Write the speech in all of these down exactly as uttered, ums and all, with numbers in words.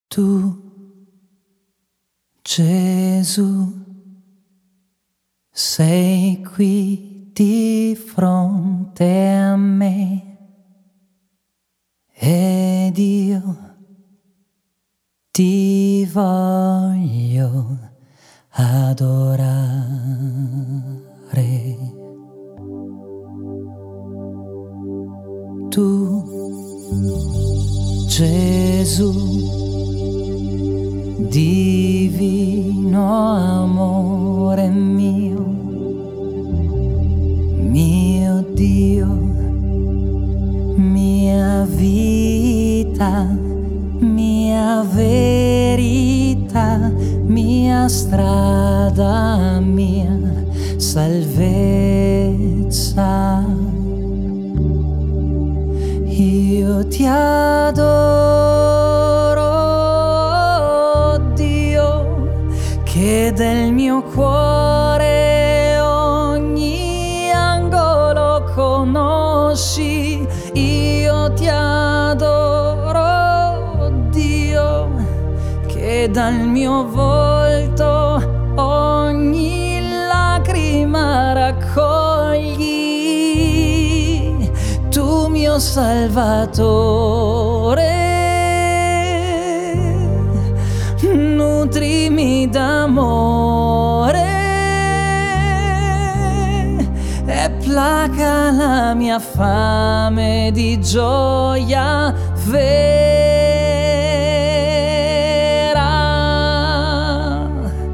Tu, Gesù, sei qui di fronte a me ed io ti voglio adorare. Tu, Gesù, divino amore mio, mio Dio, mia vita, mia verità, mia strada, mia salvezza. Io ti adoro, Dio, che del mio cuore ogni angolo conosci. Io ti adoro, Dio, che dal mio volto ogni lacrima raccogli. Tu mio Salvatore, nutrimi d'amore e placa la mia fame di gioia vera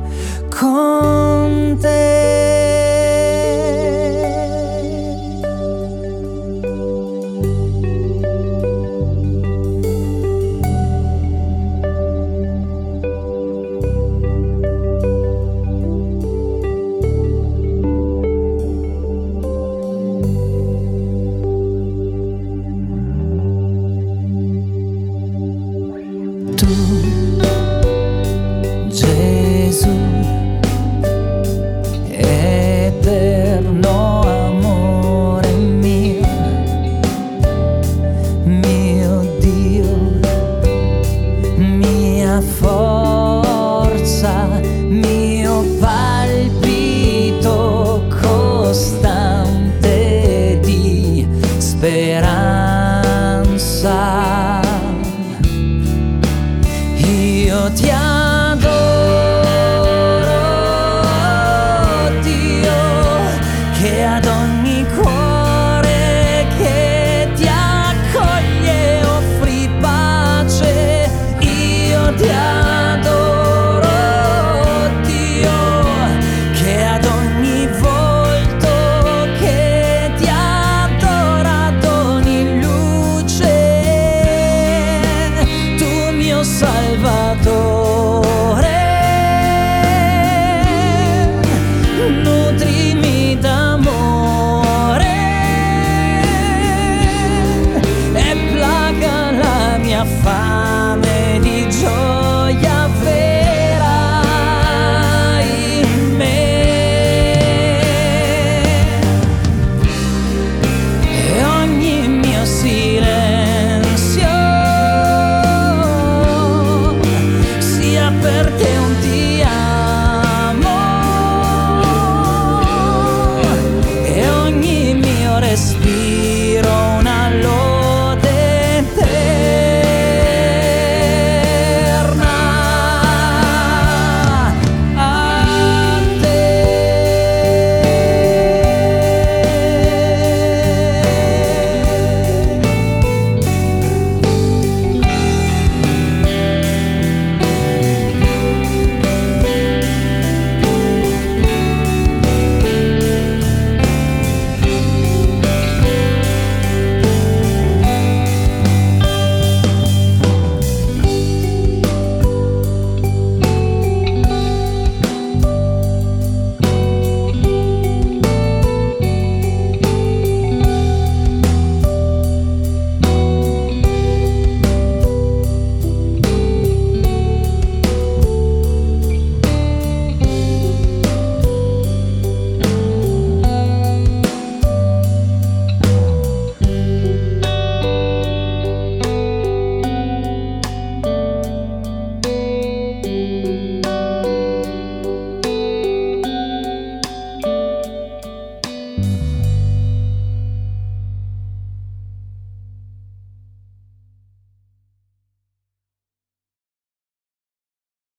con te. Tu, Gesù, eterno amore mio, mio Dio, mia forza, mio palpito costante di speranza. Io ti adoro, Dio, che ad ogni cuore che ti accoglie offri pace. Io ti adoro, Dio, che ad ogni volto che ti adora doni luce. Tu mio Salvatore,